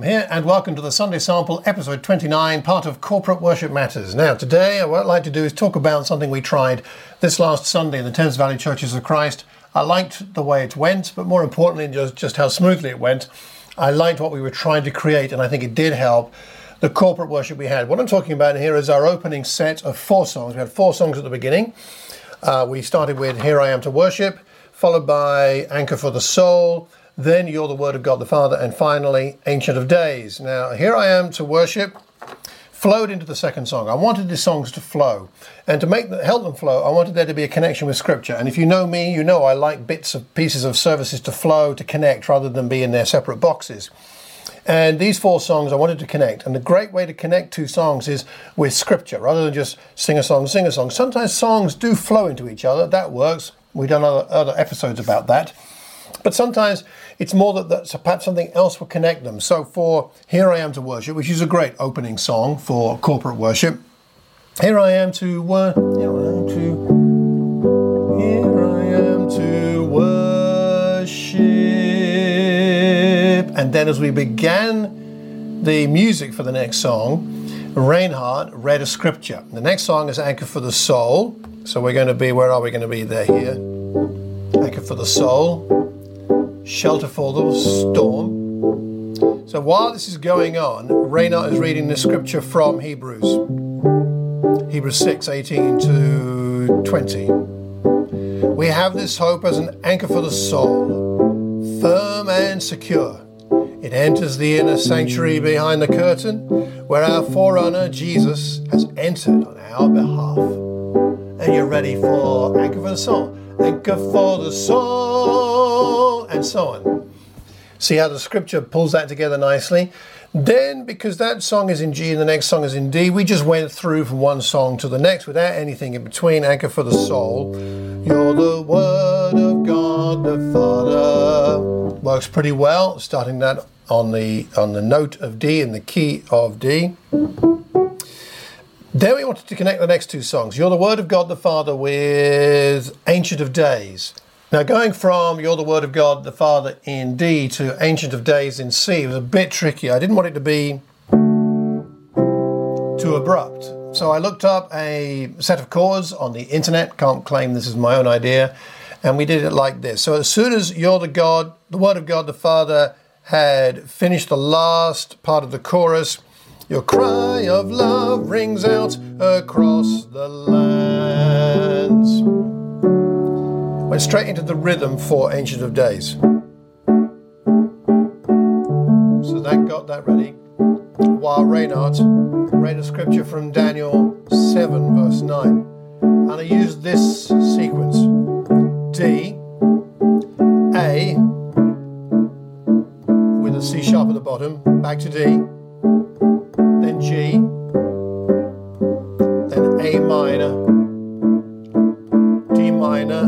here, and welcome to the Sunday Sample, episode 29, part of Corporate Worship Matters. Now, today, what I'd like to do is talk about something we tried this last Sunday in the Thames Valley Churches of Christ. I liked the way it went, but more importantly, just how smoothly it went. I liked what we were trying to create, and I think it did help the corporate worship we had. What I'm talking about here is our opening set of 4 songs. We had 4 songs at the beginning. We started with Here I Am to Worship, followed by Anchor for the Soul, then You're the Word of God the Father, and finally Ancient of Days. Now, Here I Am to Worship flowed into the second song. I wanted the songs to flow, and to help them flow, I wanted there to be a connection with Scripture. And if you know me, you know I like pieces of services to flow, to connect, rather than be in their separate boxes. And these 4 songs I wanted to connect, and the great way to connect 2 songs is with Scripture, rather than just sing a song. Sometimes songs do flow into each other. That works. We've done other episodes about that. But sometimes it's more that perhaps something else will connect them. So for Here I Am to Worship, which is a great opening song for corporate worship, Here I am to worship, and then as we began the music for the next song, Reinhard read a scripture. The next song is Anchor for the Soul. So we're going to be, where are we going to be there here? Anchor for the Soul. Shelter for the storm. So while this is going on, Reinhard is reading the scripture from Hebrews 6, 18 to 20. We have this hope as an anchor for the soul, firm and secure. It enters the inner sanctuary behind the curtain, where our forerunner Jesus has entered on our behalf. And you're ready for Anchor for the Soul. Anchor for the soul, and so on. See how the scripture pulls that together nicely? Then, because that song is in G and the next song is in D, we just went through from one song to the next without anything in between. Anchor for the soul. You're the Word of God the Father. Works pretty well, starting that on the note of D in the key of D. Then we wanted to connect the next 2 songs. You're the Word of God the Father with Ancient of Days. Now going from You're the Word of God the Father in D to Ancient of Days in C was a bit tricky. I didn't want it to be too abrupt. So I looked up a set of chords on the internet. Can't claim this is my own idea. And we did it like this. So as soon as You're the Word of God the Father had finished the last part of the chorus, your cry of love rings out across the lands. Went straight into the rhythm for Ancient of Days. So that got that ready. While Reinhard read a scripture from Daniel 7 verse 9. And I used this sequence. D, A, with a C sharp at the bottom, back to D, then G, then A minor, D minor,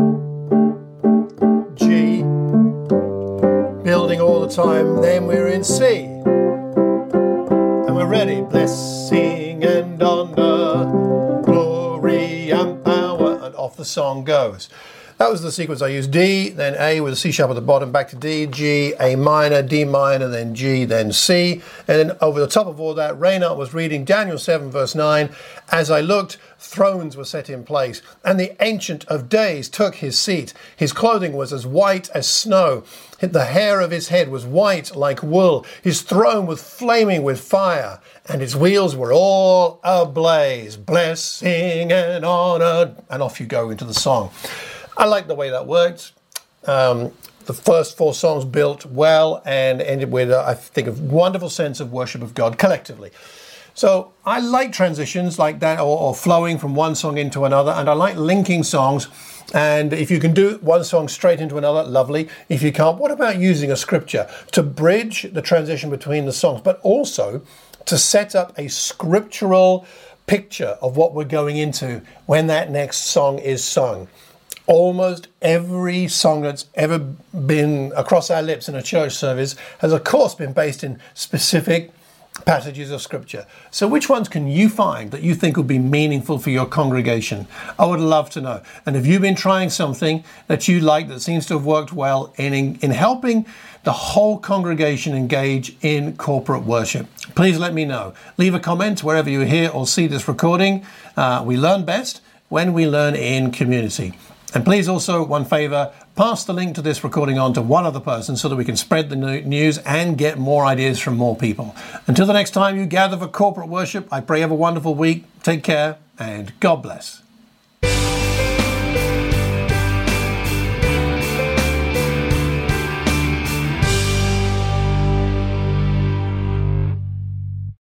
G, building all the time, then we're in C, and we're ready. Blessing and honor, glory and power, and off the song goes. That was the sequence I used. D, then A with a C sharp at the bottom, back to D, G, A minor, D minor, then G, then C. And then over the top of all that, Reinhard was reading Daniel 7 verse 9. As I looked, thrones were set in place, and the Ancient of Days took his seat. His clothing was as white as snow. The hair of his head was white like wool. His throne was flaming with fire, and his wheels were all ablaze. Blessing and honor. And off you go into the song. I like the way that worked. The first 4 songs built well and ended with, I think, a wonderful sense of worship of God collectively. So I like transitions like that, or flowing from one song into another, and I like linking songs. And if you can do one song straight into another, lovely. If you can't, what about using a scripture to bridge the transition between the songs, but also to set up a scriptural picture of what we're going into when that next song is sung? Almost every song that's ever been across our lips in a church service has, of course, been based in specific passages of scripture. So which ones can you find that you think would be meaningful for your congregation? I would love to know. And if you've been trying something that you like that seems to have worked well in helping the whole congregation engage in corporate worship, please let me know. Leave a comment wherever you hear or see this recording. We learn best when we learn in community. And please also, one favor, pass the link to this recording on to one other person so that we can spread the news and get more ideas from more people. Until the next time you gather for corporate worship, I pray you have a wonderful week. Take care and God bless.